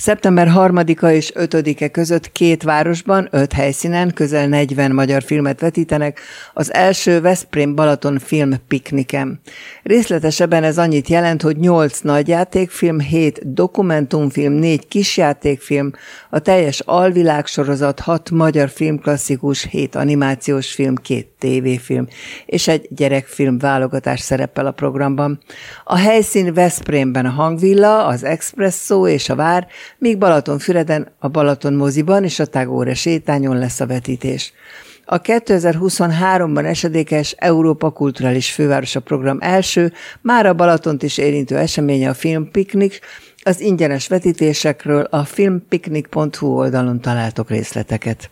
Szeptember 3-a és 5-e között 2 városban, 5 helyszínen közel 40 magyar filmet vetítenek, az első Veszprém-Balaton film pikniken. Részletesebben ez annyit jelent, hogy 8 nagyjátékfilm, 7 dokumentumfilm, 4 kisjátékfilm, a teljes alvilág sorozat, 6 magyar filmklasszikus, 7 animációs film, 2 tévéfilm és egy gyerekfilm válogatás szerepel a programban. A helyszín Veszprémben a Hangvilla, az Expresszó és a Vár, míg Balatonfüreden a Balaton moziban és a Tagore sétányon lesz a vetítés. A 2023-ban esedékes Európa Kulturális Fővárosa program első, már a Balatont is érintő eseménye a Filmpiknik. Az ingyenes vetítésekről a filmpiknik.hu oldalon találtok részleteket.